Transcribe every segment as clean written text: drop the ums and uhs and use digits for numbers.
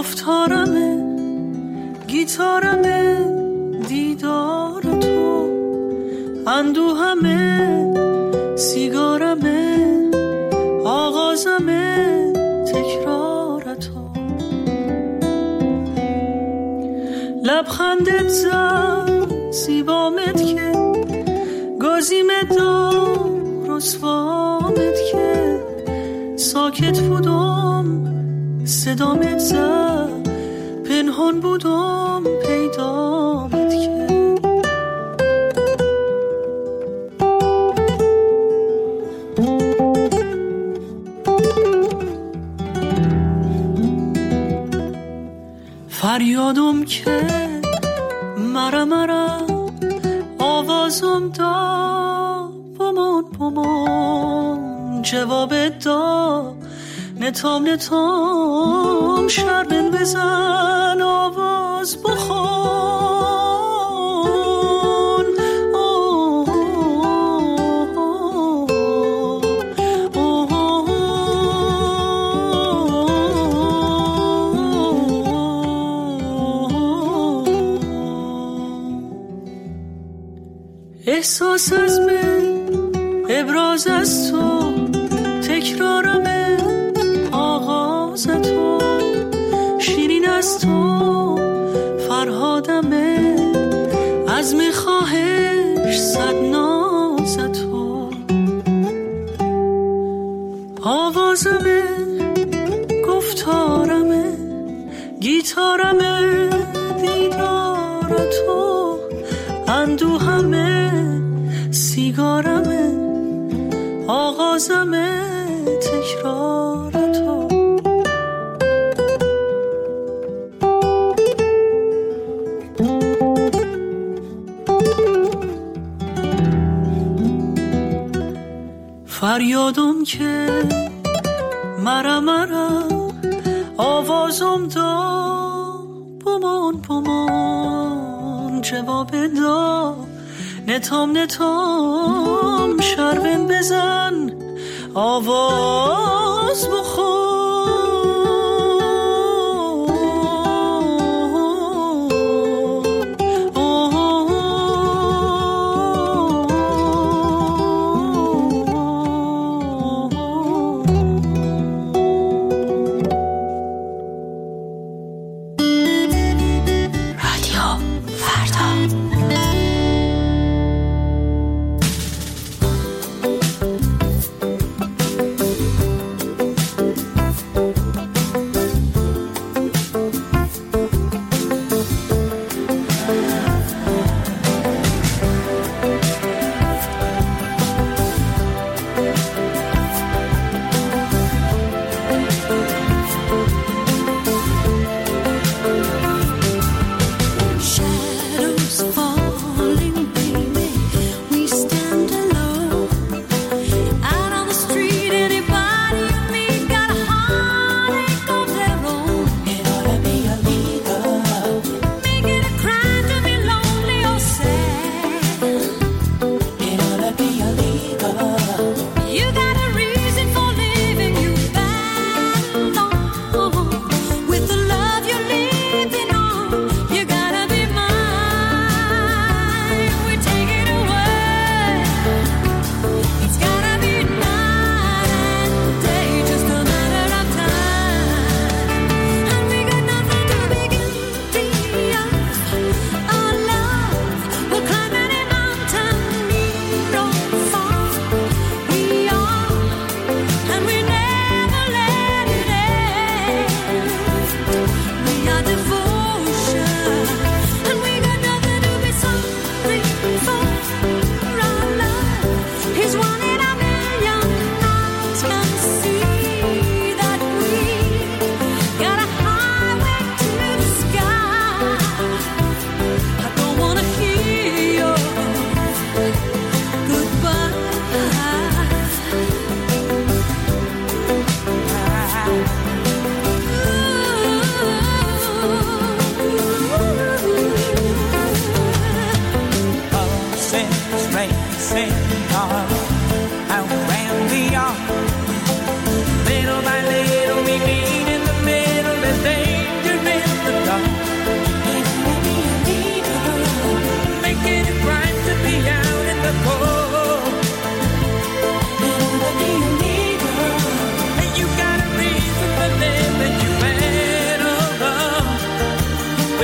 گفتارمه گیتارمه دیدار تو، اندوهمه سیگارمه آغازمه تکرار تو. لبخندت زد زیبامت که گازیمت دار رسوامت که ساکت بودم صدامت زد پنهان بودم پیدامت که فریادم که مرا آوازم دا بمان جواب دا نتام شربن بزن آواز بخون. احساس از من ابراز از تو تکرارمه آغاز تو، شیرین از تو فرهادمه از میخواهش صد ناز تو. آوازمه گفتارمه گیتارمه دیدار تو، اندوهمه سیگارمه آغازمه تکرار تو. فریادم که مرا آوازم دا بمان جواب دا نتام شربن بزن آواز بخون.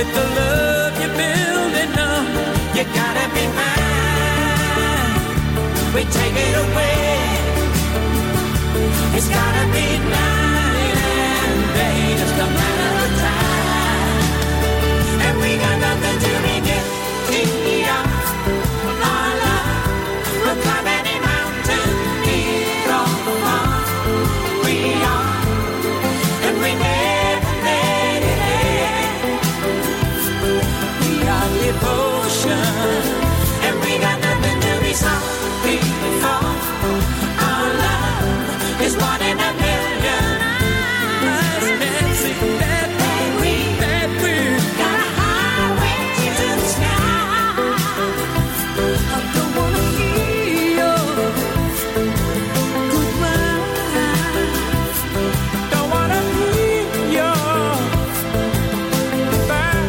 with the love you're building up. You gotta be mine. We take it away. It's gotta be night and day, just a matter of time. And we got nothing to begin. Our love will climb any mountain, near or far. We are, and we never let it end. We are devotion, and we got nothing to be sorry for. Our love is one in a million. Nice, Nancy, that we got a highway to the sky. I don't wanna hear your goodbye. Don't wanna hear your goodbye.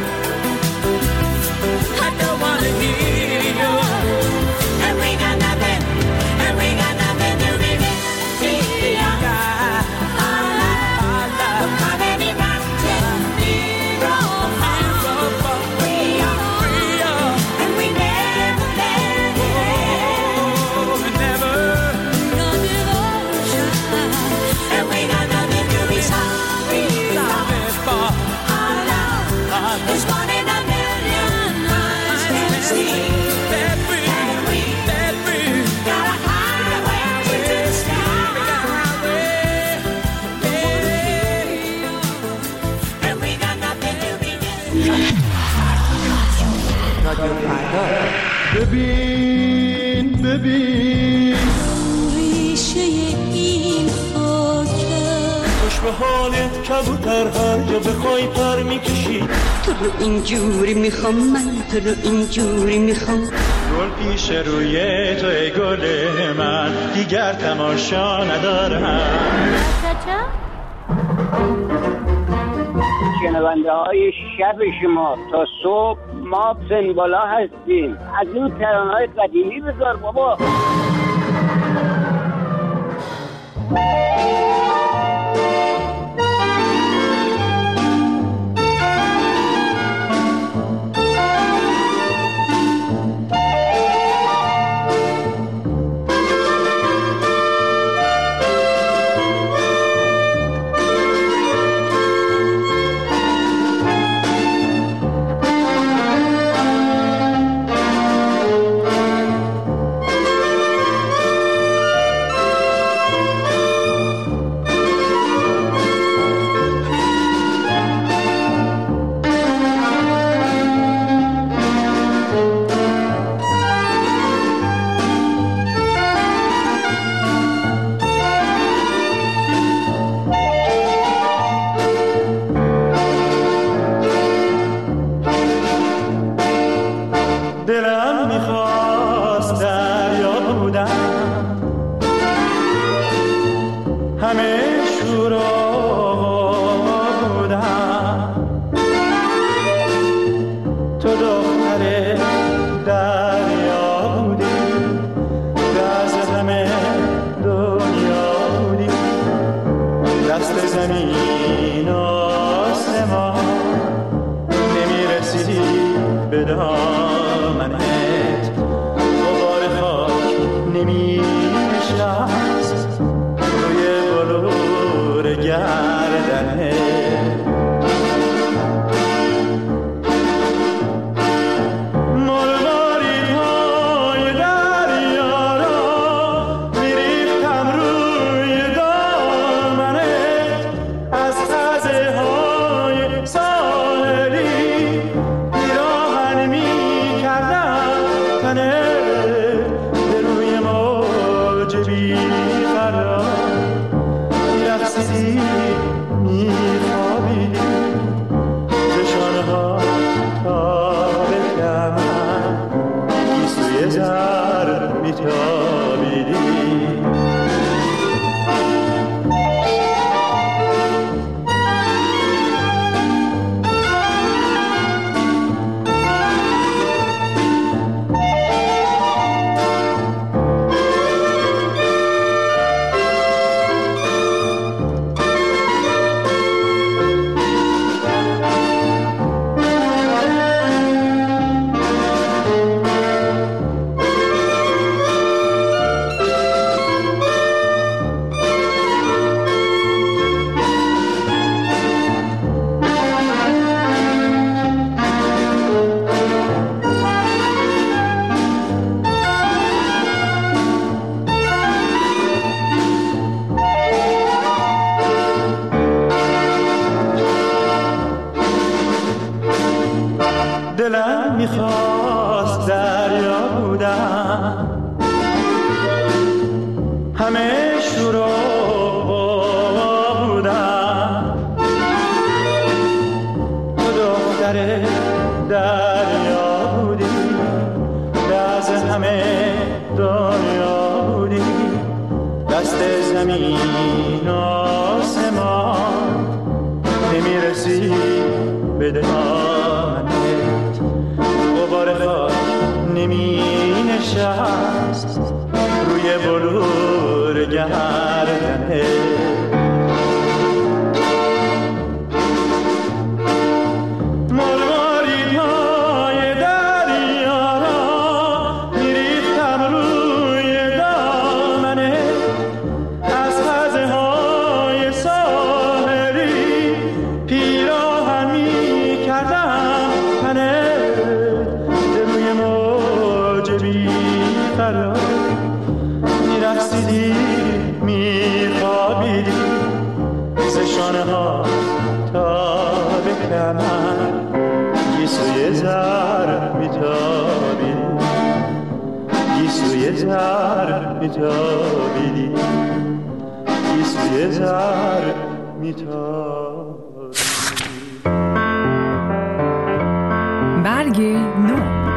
I don't wanna hear your. And we got nothing to be here. Our love, how many mountains, near or far. We are, and we never let it end. Never. We are devotion, and we got nothing to be sorry for. Our love is one in a million. Eyes can see that we got a highway to the sky. And we got nothing to be ببین ریشه این خاکه خوش به حالت کبوتر هر جا بخوای پر میکشی تو رو اینجوری میخوام من تو رو اینجوری میخوام گل پیش روی تو ای گل من دیگر تماشا ندارم شنونده های شب شما تا صبح ما سنبالا هستیم. از این ترانه‌های قدیمی بذار بابا. دلم میخواست دریا بودم همه شورا بودم تو دختر دریا بودی راز همه دنیا بودی دست زمین و آسمان نمیرسیدی به دامنت غبار خاک نمی‌نشست روی بلور گردنت مرماریدهای دریا را می‌ریختم روی دامنت از خزه‌های ساحلی پیراهن دلم میخواست دریا بودم، همه شروع بودم، تو دختر دریا بودی، از همه دنیا بودی، دست زمین آسمان نمیرسی به دامنت، غبار خاک نمی نشست روی بلور گردنت. برگ نو.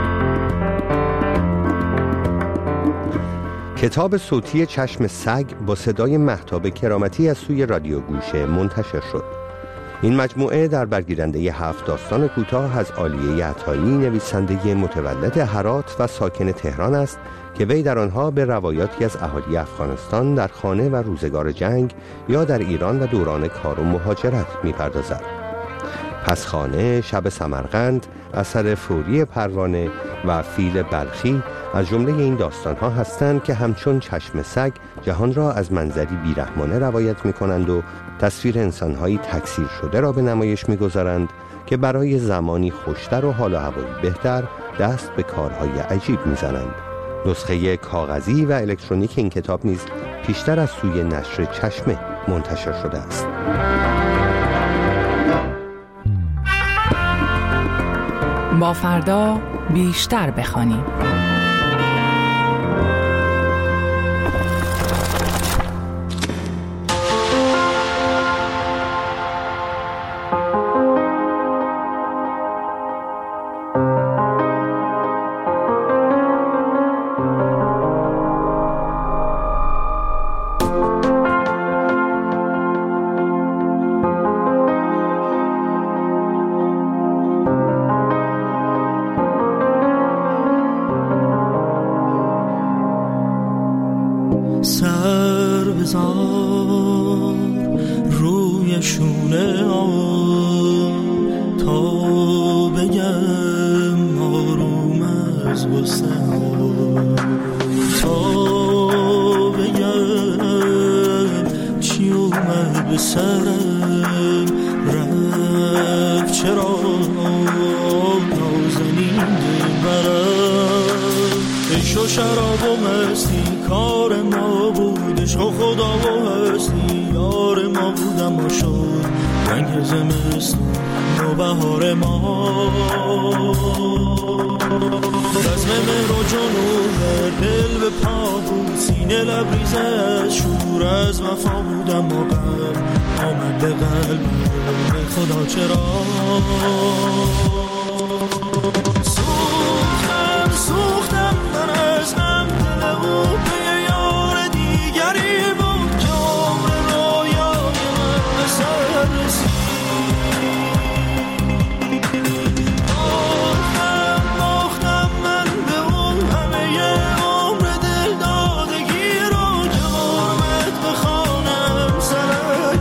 کتاب صوتی چشم سگ با صدای مهتاب کرامتی از سوی رادیو گوشه منتشر شد. این مجموعه در برگیرنده 7 داستان کوتاه از عالیه عطایی، نویسنده متولد هرات و ساکن تهران است که وی در آنها به روایاتی از اهالی افغانستان در خانه و روزگار جنگ یا در ایران و دوران کار و مهاجرت می‌پردازد. پس خانه، شب سمرقند، اثر فوری پروانه و فیل بلخی از جمله این داستان‌ها هستند که همچون چشم سگ جهان را از منظری بیرحمانه روایت می‌کنند و تصویر انسان‌هایی تکثیر شده را به نمایش می‌گذارند که برای زمانی خوشتر و حال و هوایی بهتر دست به کارهای عجیب می‌زنند. نسخه کاغذی و الکترونیک این کتاب نیز پیشتر از سوی نشر چشمه منتشر شده است. با فردا بیشتر بخوانیم. سر بزار روی شونه تا بگم آروم از غصه تا بگم چی اومد به سرم رفت چرا نازنین دلبرم عشق و شراب و مستی کار ما بود، عشق و خدا و هستی یار ما بود، اما شد رنگ زمستون و بهار ما. رزم مهر و جنون دل به پا بود، سینه لبریز از شور از وفا بود، اما قلب آمد به قلب خدا چرا سوختم من از هم دل او به یار دیگری بود که عمر رویای من به سر رسید. باختم من به اون همه عمر دل دادگی رو که حرمت به خانم سرک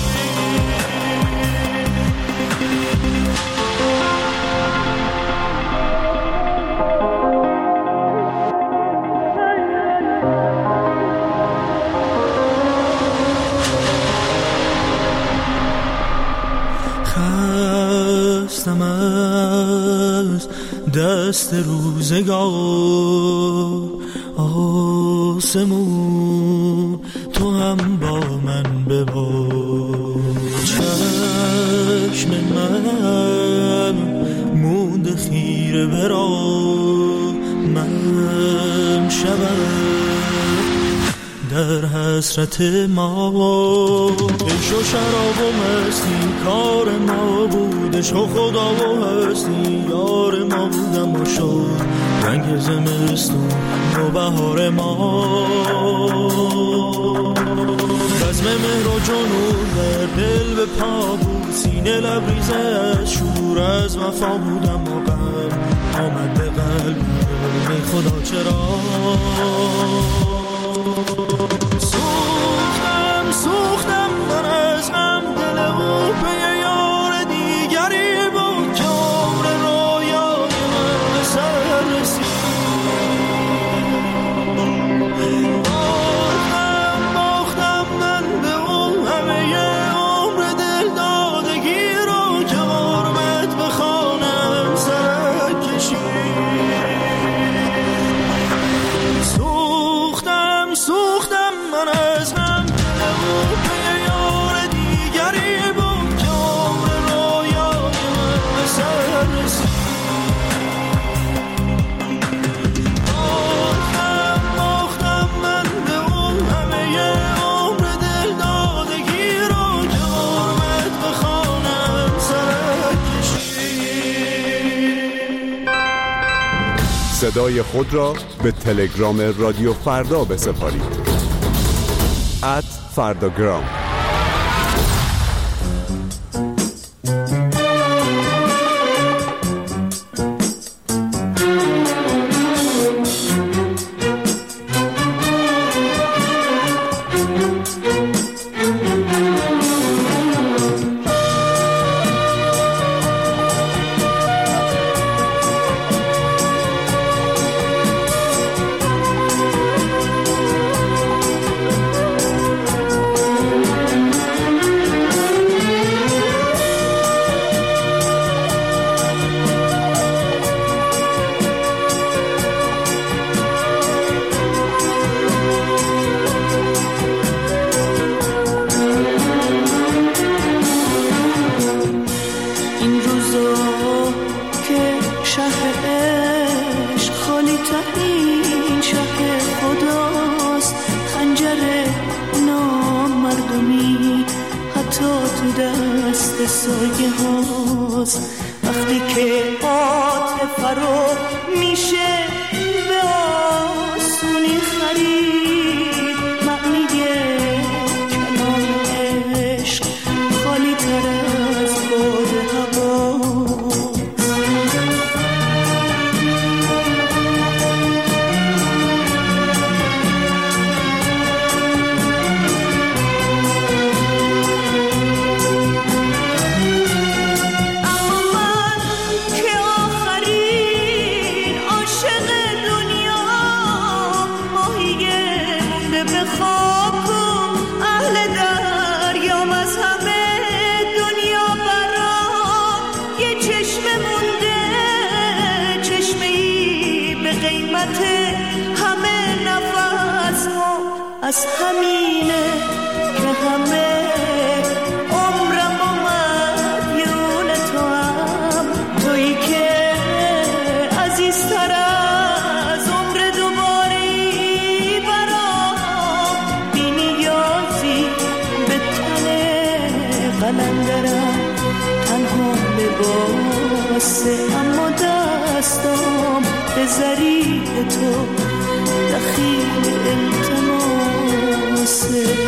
خستم از دست روزگار، آسمون تو هم با من ببار، چشم من مونده بود خیره برا من شبم در حسرت ما. عشق و شراب و مستی کار ما بود، عشق و خدا و هستی یار ما بود، اما شد رنگ زمستون و بهار ما. بزم مهر و جنون در دل به پا بود، سینه لبریزه از شور از وفا بود، اما غم آمد به قلب ای خدا چرا. سوختم من از غم، دل او به یار دیگری بود که عمر رویای من به سر رسید. باختم من به او همه عمر دل دادگی رو که غربت به خانم سر کشید. سوختم من از غم، دل او به یار دیگری بود که عمر رویای من به سر رسید. باختم من به او همه عمر دل دادگی رو که غربت به خانم سر کشید. صدای خود را به تلگرام رادیو فردا بسپارید. @فرداگرام. از همینه که همه عمرم و مدیون تو هم، تویی که عزیزتر از عمر دوباری برام، بی نیازی به تن قلندرم، تنها لباسه اما دستام به ضریح تو دخیل التماسه.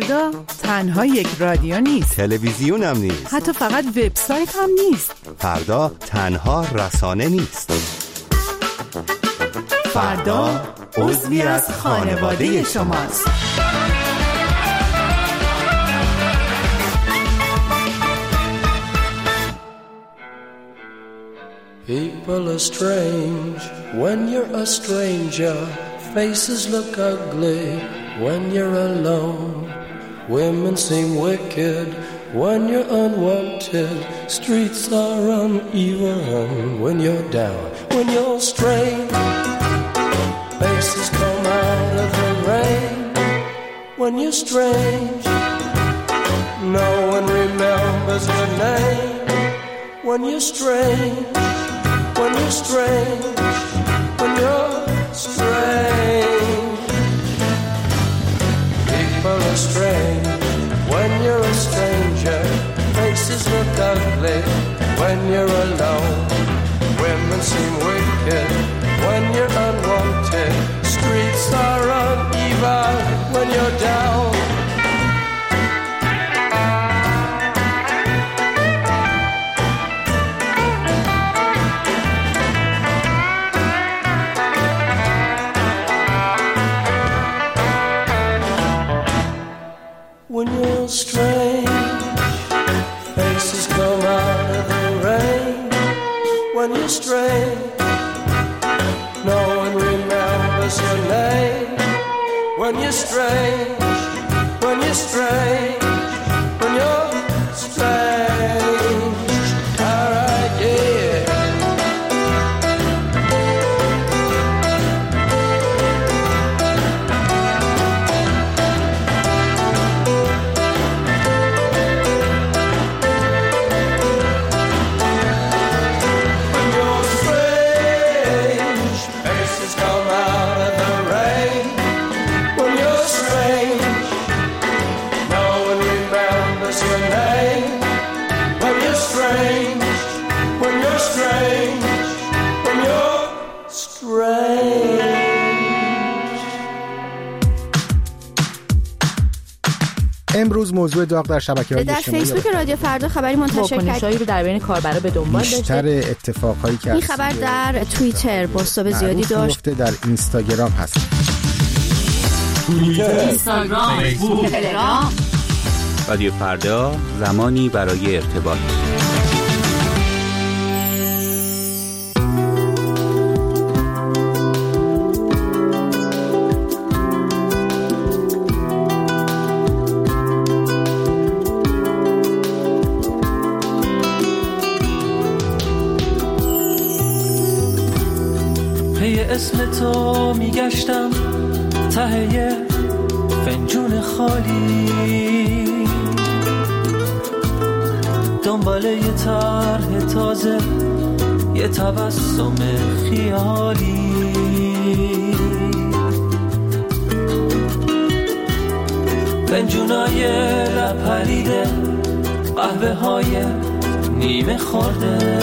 فردا تنها یک رادیو نیست، تلویزیون هم نیست، حتی فقط وبسایت هم نیست. فردا تنها رسانه نیست. فردا عضوی از خانواده شماست. People are strange when you're a stranger. Faces look ugly when you're alone. Women seem wicked when you're unwanted. Streets are uneven when you're down. When you're strange, faces come out of the rain. When you're strange, no one remembers your name. When you're strange, when you're strange, when you're strange. People are strange when you're a stranger. Faces look ugly when you're alone. Women seem wicked when you're unwanted. Streets are uneven when you're down. When you're strange, faces come out of the rain. When you're strange, no one remembers your name. When you're strange, when you're strange, when you're strange. All right, yeah. امروز موضوع داغ در شبکه‌های اجتماعی در فیسبوک رادیو فردا خبری منتشر واکنش‌هایی رو در بین کاربرا به دنبال داشته. بیشتر اتفاقایی که این خبر در توییتر بازتاب زیادی داشت. در اینستاگرام هست. اینستاگرام، فیسبوک، تلگرام. رادیو فردا، زمانی برای ارتباط. اسم تو میگشتم ته فنجون خالی، دنبال یه طرح تازه، یه تبسم خیالی. فنجونای لب پریده، قهوه های نیمه خورده،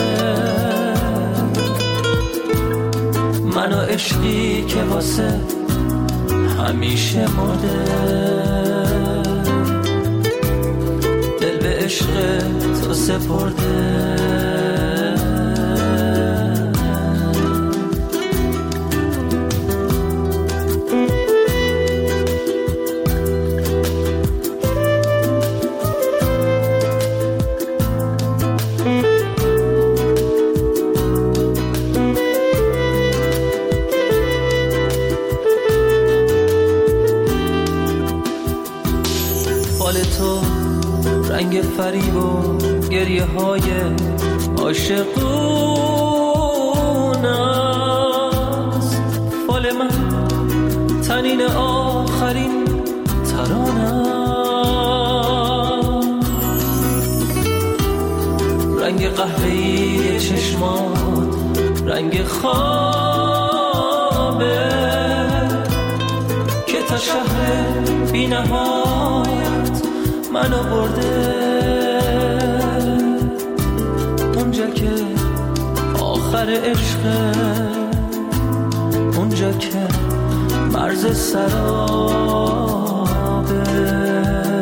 من و عشقی که واسه همیشه مرده. دل به عشق تو سپرده. رنگ فریب و گریه های عاشقون است، فال من تنین آخرین ترانه. رنگ قهوه‌ای چشمات رنگ خوابه که تا شهر بی نهایت منو برده. اونجا که آخر عشقه، اونجا که مرز سرابه.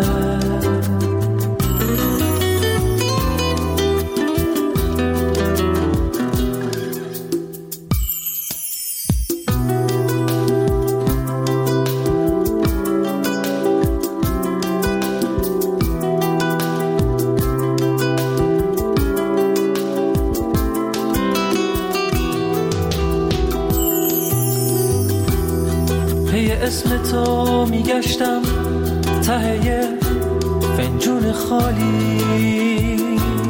اسم تو میگشتم ته یه فنجون خالی،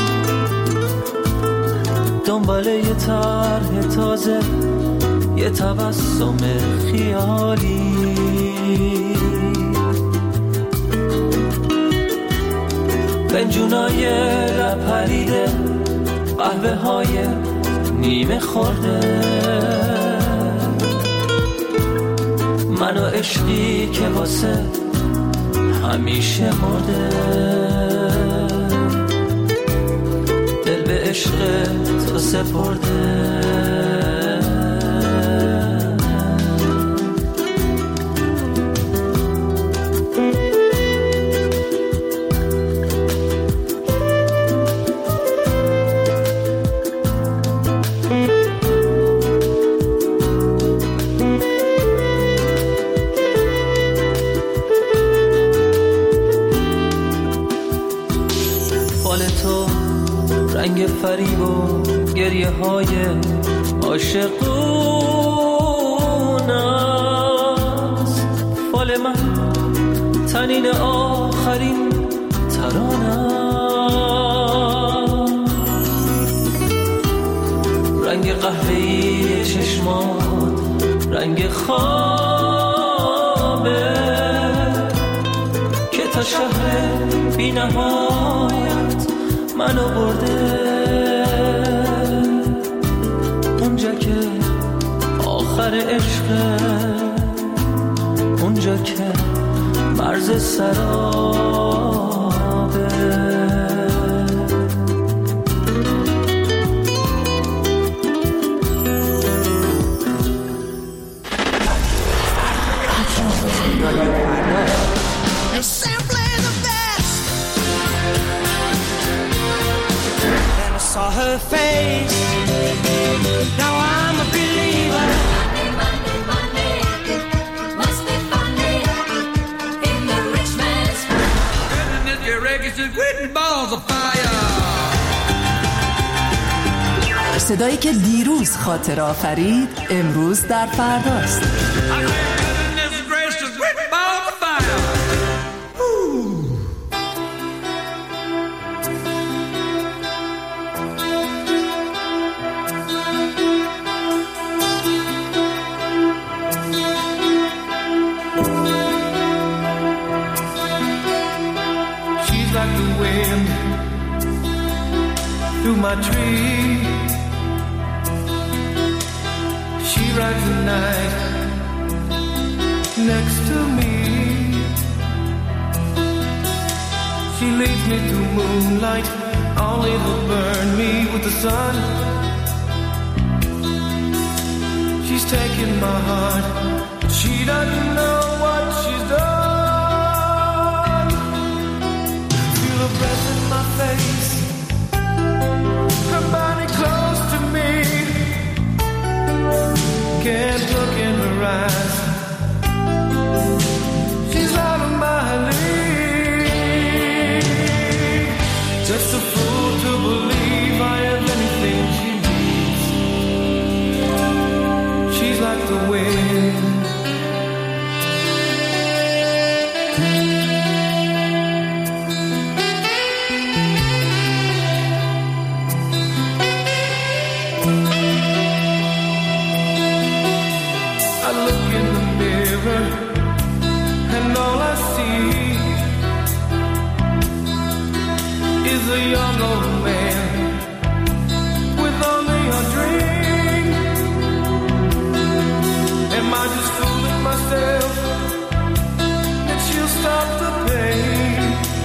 دنبال یه طرح تازه، یه تبسم خیالی. فنجونای لب پریده، قهوه های نیمه خورده، من و عشقی که واسه همیشه مرده، دل به عشق تو سپرده. رنگ فریب و گریه های عاشقون است، فال من تنین آخرین ترانم، رنگ قهوه‌ای چشمات رنگ خوابه که تا شهر بی نهایت منو برده، اونجا که آخر عشقه، اونجا که مرز سرابه. Saw her face, now I'm a believer. Monday, Monday, must be funny in the rich man's world. And your reggae is written balls of fire. صدایی که دیروز خاطر آفرید امروز در فرداست. Through my tree, she rides the night next to me. She leads me to moonlight, only to burn me with the sun. She's taking my heart, but she doesn't know what she's done. Feel her breath in my face, her body close to me, can't look in her eyes, she's out of my league. Just a fool to believe I have anything she needs. She's like the wind, I look in the mirror and all I see is a young old man with only a dream. Am I just fooling myself that she'll stop the pain?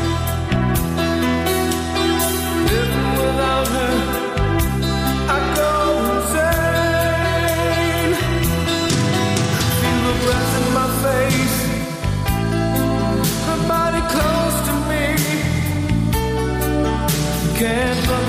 Living without her, I go insane. Feel the breath in my face, her body close to me, can't look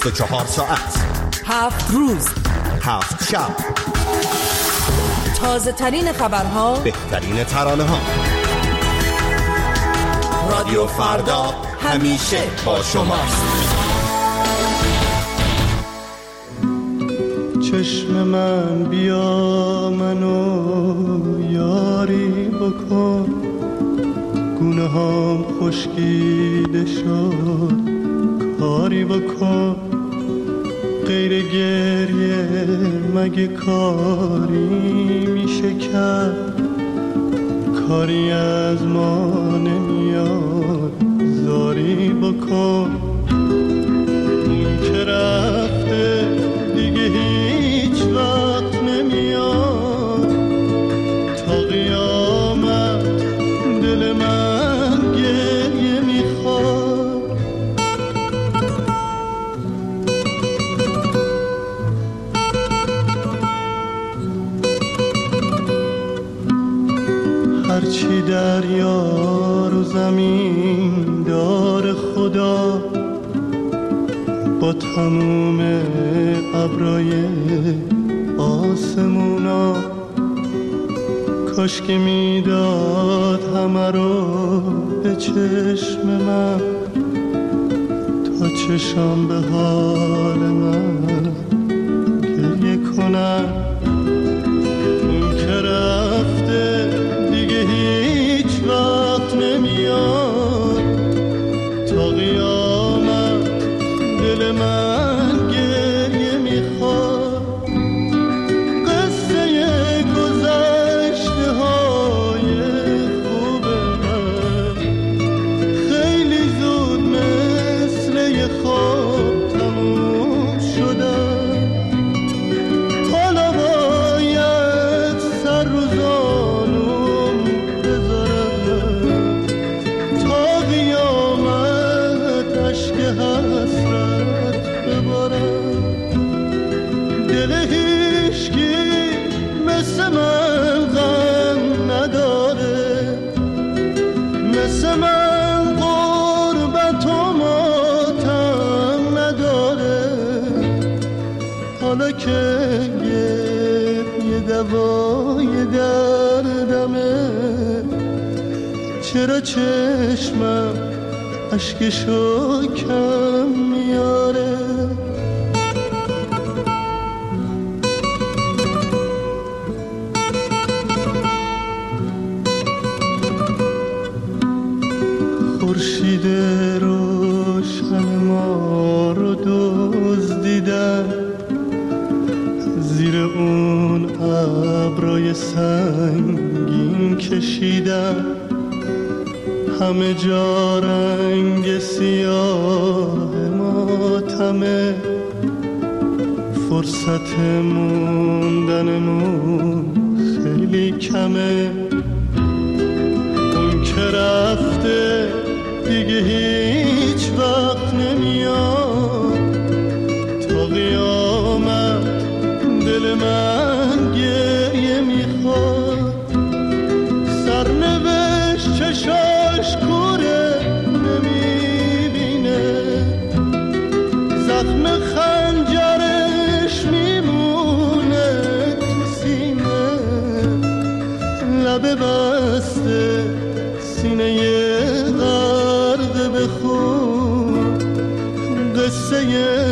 24 ساعت 7 روز 7 شب، تازه ترین خبرها، بهترین ترانه ها. رادیو فردا همیشه با شماست. چشم من بیا منو یاری بکن، گونه هام خشکیده شد کاری بکن، غیر گریه مگه کاری میشه کرد، کاری از ما نمیاد زاری بکن، اون که رفته دیگه هیچ وقت نمیاد، تا قیامت دل من گریه میخواد. هرچی دریا رو زمین دار خدا، با تموم ابرای آسمونا، کاش که میداد همه رو به چشم من، تا چشم به حال من گریه کنم. اون که رفته دیگه هیچ وقت نمیاد، تا قیامت دل من گریه میخواد. قصه گذشته های خوب من خیلی زود مثل یه خواب تموم شدن، حالا باید سر رو زانوم بذارم، تا قیامت عشق حسرت ببارم. دل هیچکی مثل من غم نداره، مثل من غربت و ماتم نداره، حالا که یه دوای دردمه، چرا چشمم اشکشو کم میاره. خورشید روشن ما رو دزدیدن، زیر اون ابرای سنگین کشیدن، همه جا رنگ سیاه ماتمه، فرصت موندنمون خیلی کمه. اون که رفته دیگه هیچ وقت نمیاد، تا قیامت دل من گریه میخواد. سرنوشت چشاش کوره نمیبینه، زخم خنجرش میمونه تو سینه، لب بسته سینه غرق به خون، قصه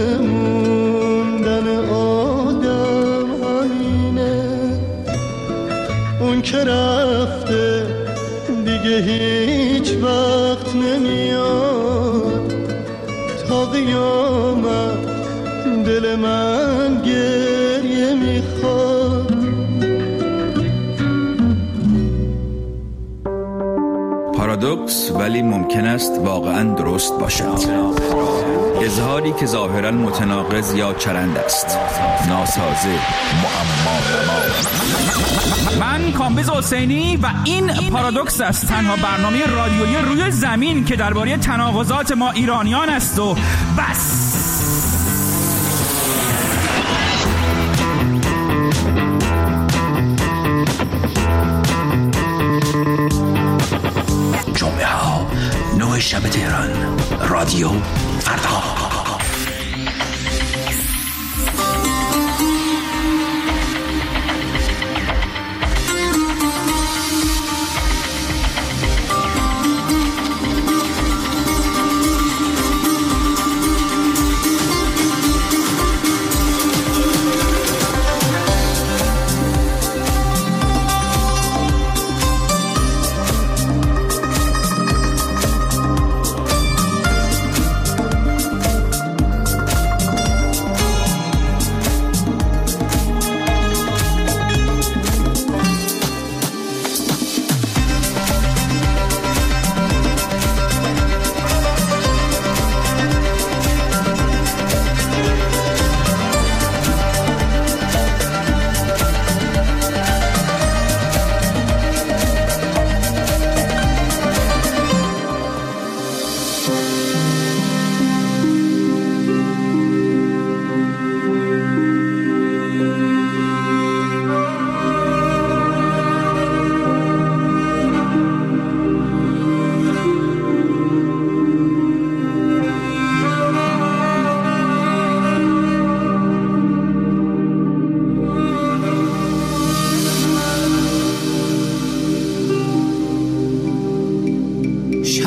موندن آدم همینه. اون که رفته دیگه هیچ وقت نمیاد، تا قیامت دل من گریه میخواد. پارادوکس ولی ممکن است واقعا درست باشد. اظهاری که ظاهرا متناقض یا چرند است، ناسازه، معما. من کامبیز حسینی و این پارادوکس است، تنها برنامه رادیویی روی زمین که درباره تناقضات ما ایرانیان است و بس. جمعه ها 9 شب تهران، رادیو فردا.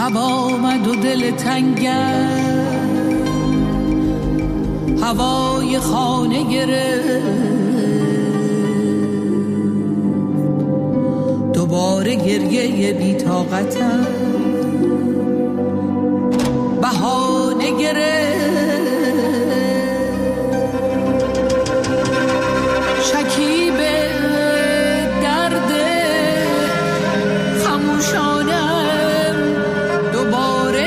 شب آمد و دل تنگم هوای خانه گرفت دوباره گریه بی‌طاقتم بهانه گرفت شکیب درد خموشانم دوباره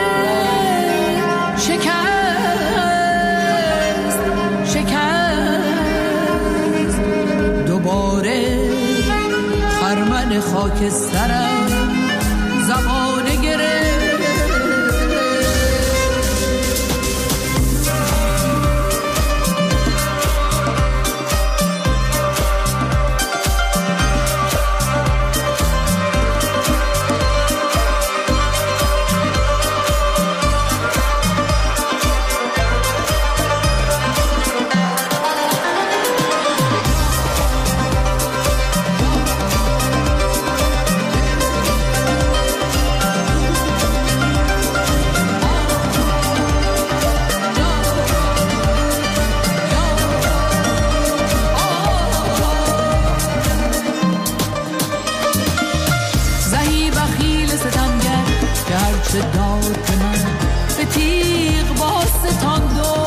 شکست دوباره خرمن خاکسترم زبانه گرفت چه داد که من به تیغ باستان دو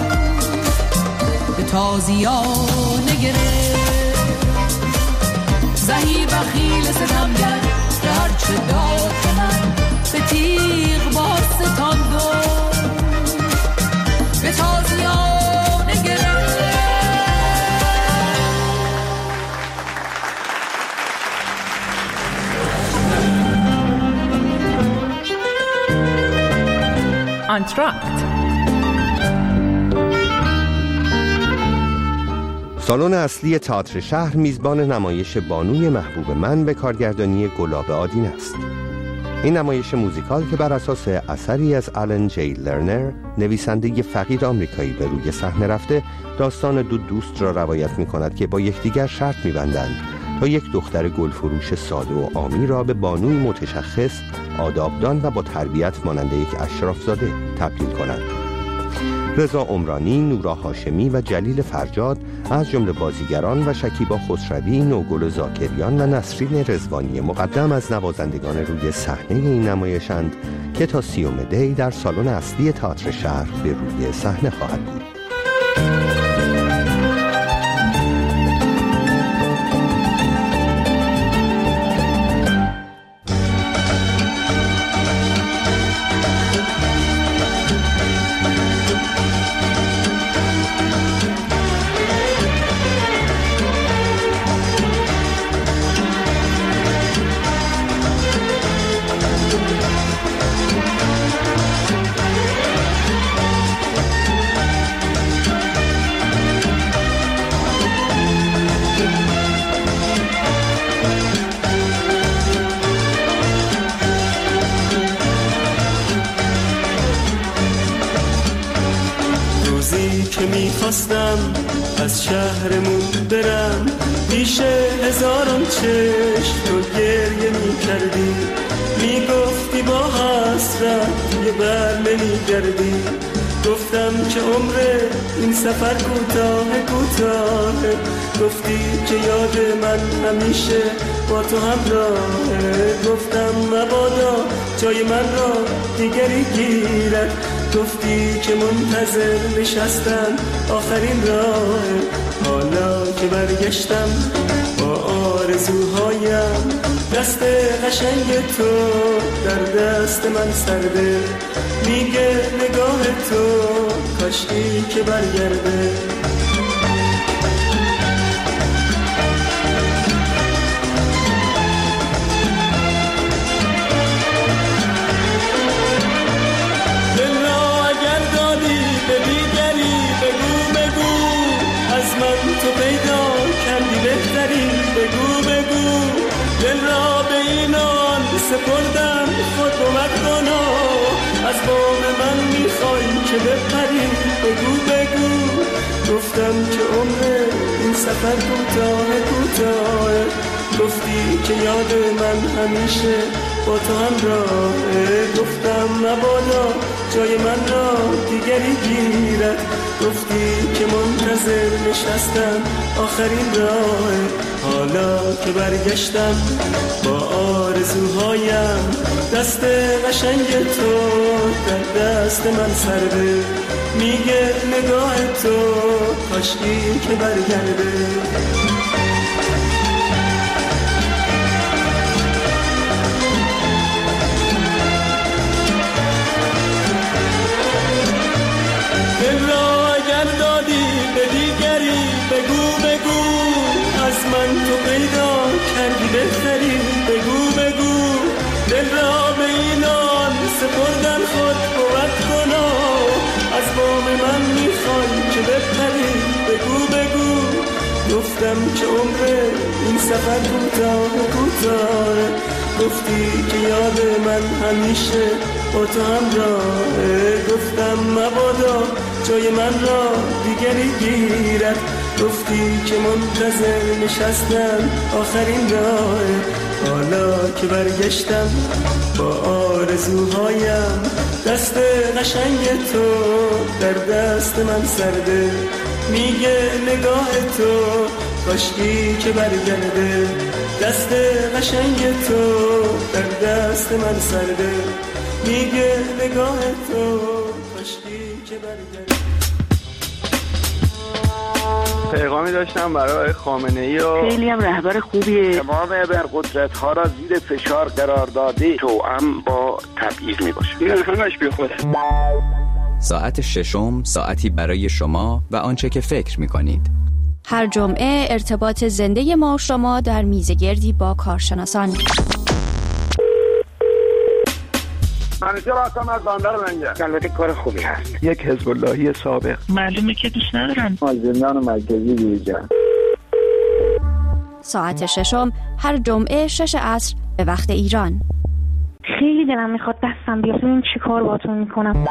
به تازیانه گرفت زهی بخیل ستمگر که هرچه داد که من به تیغ باستان دو به تازیانه گرفت. آنتراکت سالن اصلی تئاتر شهر میزبان نمایش بانوی محبوب من به کارگردانی گلاب آدین است. این نمایش موزیکال که بر اساس اثری از آلن جی لرنر نویسنده فقید آمریکایی به روی صحنه رفته داستان دو دوست را روایت می کند که با یکدیگر شرط می بندند تا یک دختر گلفروش ساده و عامی را به بانوی متشخص، آدابدان و با تربیت مانند یک اشرافزاده تبدیل کنند. رضا عمرانی، نورا هاشمی و جلیل فرجاد از جمله بازیگران و شکیبا خسروی، نوگل زاکریان و نسرین رضوانی مقدم از نوازندگان روی صحنه این نمایشند که تا 30 دی در سالن اصلی تئاتر شهر به روی صحنه خواهد بود. از شهرمون برم پیش هزاران چشم تو گریه می کردی می گفتی با حسرت یه بر نمی گردی گفتم که عمر این سفر کوتاه گفتی که یاد من همیشه با تو همراهه گفتم مبادا جای من را دیگری گیرد گفتی که منتظر نشستم آخرین راه حالا که برگشتم با آرزوهایم دست قشنگ تو در دست من سرده میگه نگاه تو کاشکی که برگرده تو پیدا کردی بهتری بگو دل را به اینان سپردم خود بمت کنا از بام من میخوای که بپری بگو گفتم که عمر این سفر کوتاه گفتی که یاد من همیشه با تو همراه. گفتم مبادا جای من را دیگری گیرد، گفتی که منتظر نشستم آخرین راه. حالا که برگشتم با آرزوهایم، دست قشنگ تو در دست من سرده، میگه نگاه تو کاشکی که برگرده. دل را اگر دادی به دیگری بگو بگو، از من تو پیدا کردی بهتری بگو بگو. دل را به اینان سپردن خود بود کنا، از بام من میخوای که بپری بگو بگو. گفتم که عمر این سفر کوتاه، گفتی که یاد من همیشه با تو همراه. گفتم مبادا جای من را دیگری گیرد، گفتی که منتظر نشستم آخرین راه. حالا که برگشتم با آرزوهایم، دست قشنگ تو در دست من سرده، میگه نگاه تو کاشکی که برگرده. دست قشنگ تو در دست من سرده، میگه نگاه تو کاشکی که برگرده. پیغامی داشتم برای خامنه‌ای و خیلی هم رهبر خوبیه. تمام ابرقدرت ها را زیر فشار قرار داده، توأم با تبعیض میباشه. این همش بیخوده. ساعت ششم ساعتی برای شما و آنچه که فکر میکنید. هر جمعه ارتباط زنده ما و شما در میزگردی با کارشناسان. منیشه راستم از باندر منگه. البته کار خوبی هست. یک حزب اللهی سابق. معلومه که دوست ندارن. زندان مرکزی بیرجن. ساعت ششم هر جمعه 6 عصر به وقت ایران. خیلی دلم میخواد دستم بیاد ببین چی کار باهاتون میکنم.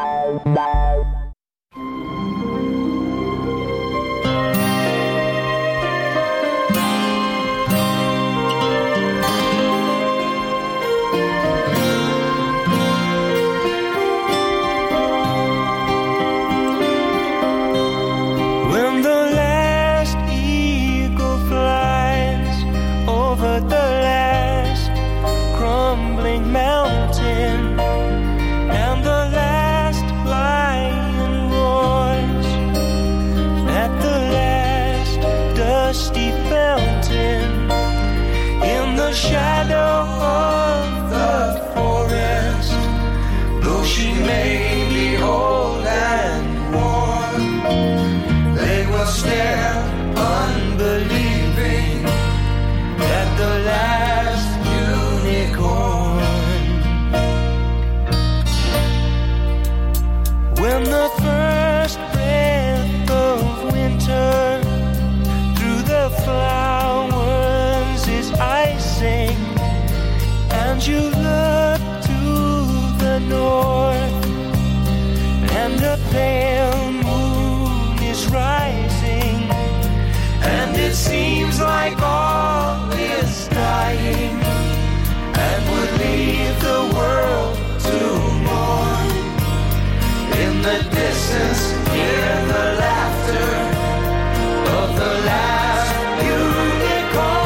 Shadow of the forest, though she may be old and worn, they will stare unbelieving at the last unicorn. When the first breath of winter through the flowers is icing, and you look to the north, and the pale moon is rising, and it seems like all is dying, and would leave the world to mourn. In the distance, hear the laughter of the last unicorn.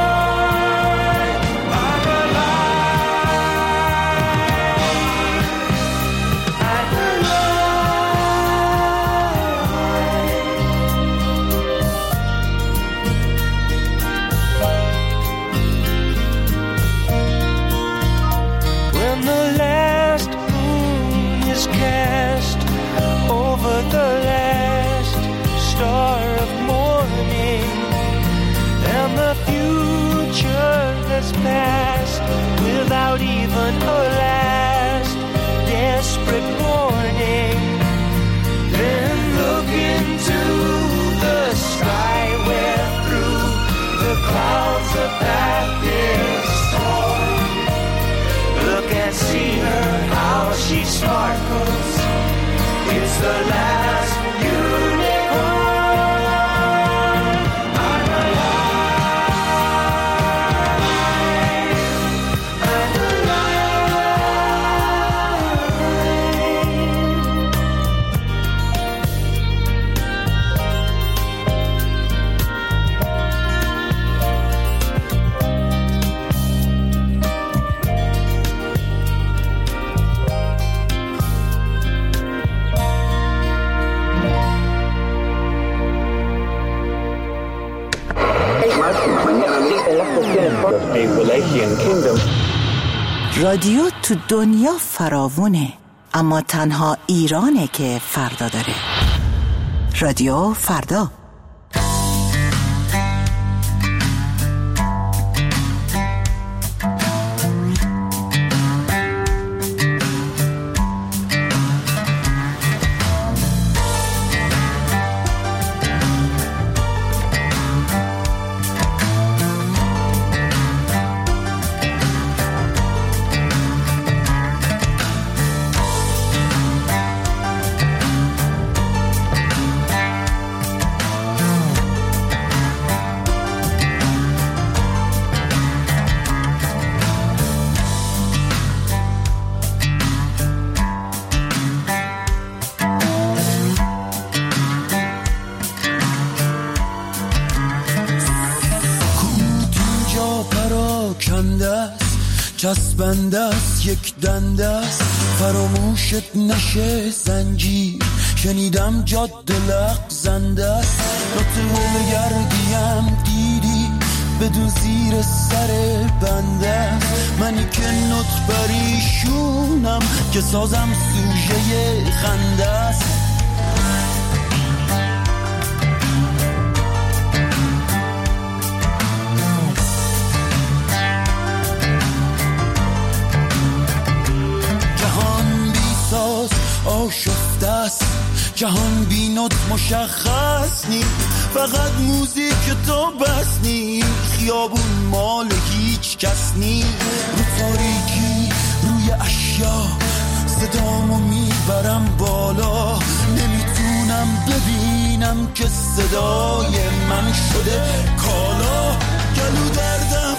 Past without even a last desperate warning. Then look into the sky where through the clouds the path is torn. Look and see her, how she sparkles. It's the last unicorn. I'm alive. رادیو تو دنیا فراوونه، اما تنها ایرانه که فردا داره. رادیو فردا. چسبنده است یک دنده است، فراموشت نشه زنجیر، شنیدم جاده لغزنده است، نطول گردیم دیدی بدون زیر سر بنده، منی که نط بریشونم که سازم سوژه خنده است. آشفته است جهان بینات مشخص نی، فقط موزیک تو بس نی، خیابون مال هیچ کس نی، رو تاریکی روی اشیا صدامو میبرم بالا، نمیتونم ببینم که صدای من شده کالا، گلو دردم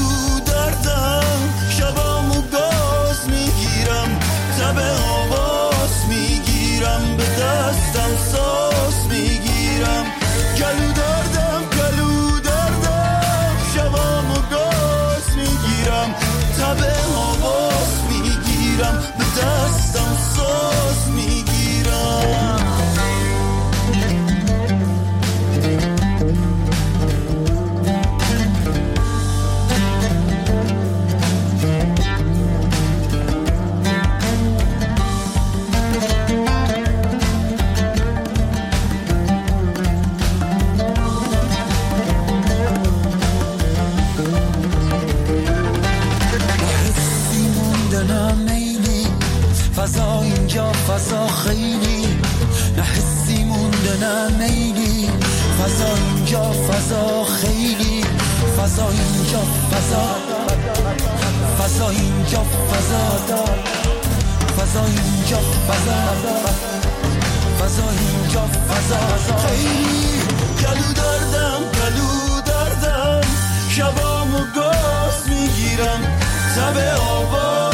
شبامو گاز میگیرم، تب آواز میگیرم، به دستم ساز میگیرم، گلو دردم شبامو گاز میگیرم، تب آواز میگیرم، به دستم ساز میگیرم. فضا اینجا فضا خیلی، نه حسی مونده نه میلی، فضا اینجا فضا خیلی، فضا اینجا فضا اینجا فضا اینجا فضا اینجا فضا خیلی، گلو دردم شبامو گاز میگیرم، تب آواز